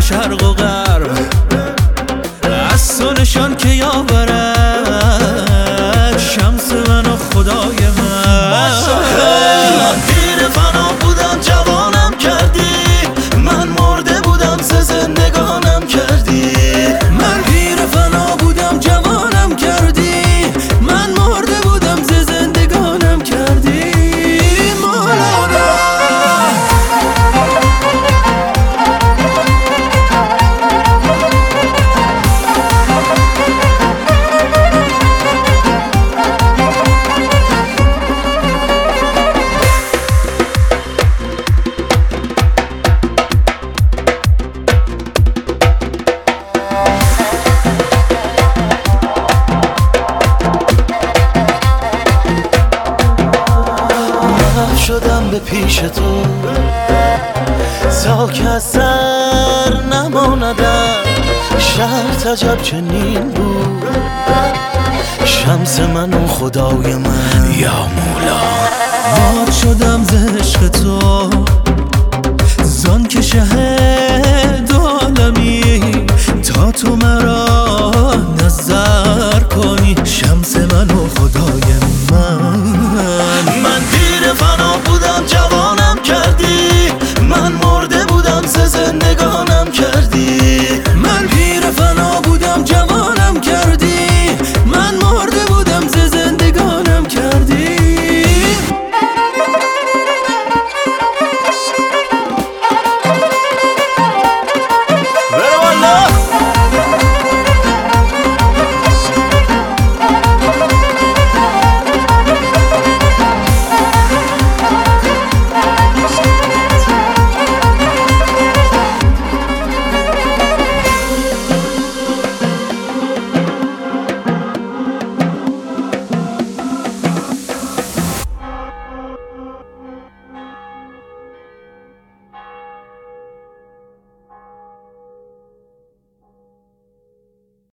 شرق و غرب از تو نشان که یاورد شمس من و خدای من پیر فنا بودم جوانم کردی من مرده بودم ز زندگانم کردی من پیر فنا بودم جوانم کردی من مرده بودم ز زندگانم کردی مولانا شدم به پیش تو تا که از سر نماندم شرط عجب چنین بود شمس من و خدای من یا مولا مات شدم ز عشق تو زان که شه